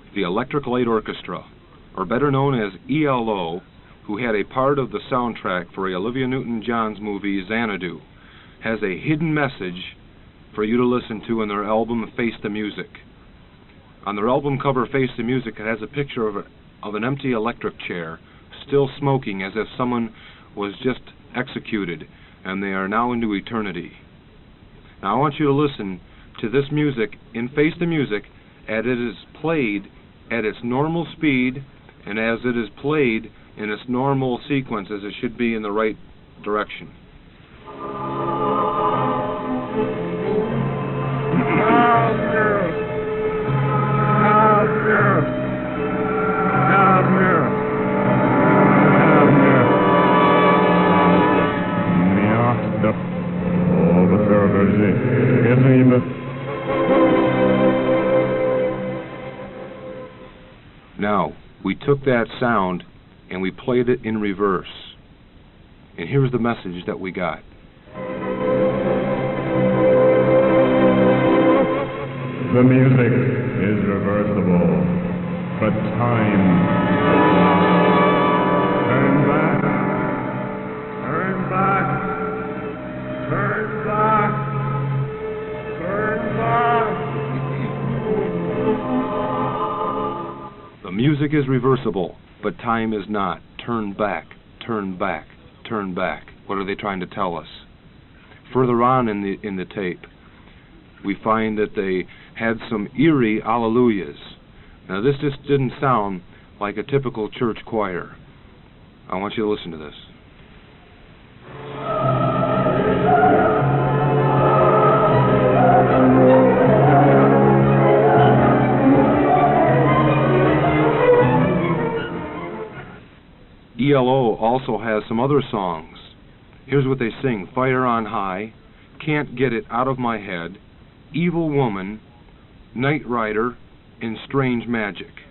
the Electric Light Orchestra, or better known as ELO, who had a part of the soundtrack for Olivia Newton-John's movie Xanadu, has a hidden message for you to listen to in their album Face the Music. On their album cover Face the Music, it has a picture of an empty electric chair, still smoking as if someone was just executed and they are now into eternity. Now I want you to listen to this music in Face the Music as it is played at its normal speed and as it is played in its normal sequence, as it should be in the right direction. Now, we took that sound and we played it in reverse. And here's the message that we got. The music is reversible, but time. Turn back, turn back, turn back, turn back. The music is reversible, but time is not. Turn back, turn back, turn back. What are they trying to tell us? Further on in the tape, we find that they had some eerie alleluias. Now this just didn't sound like a typical church choir. I want you to listen to this. ELO also has some other songs. Here's what they sing: Fire on High, Can't Get It Out of My Head, Evil Woman, Night Rider, and Strange Magic.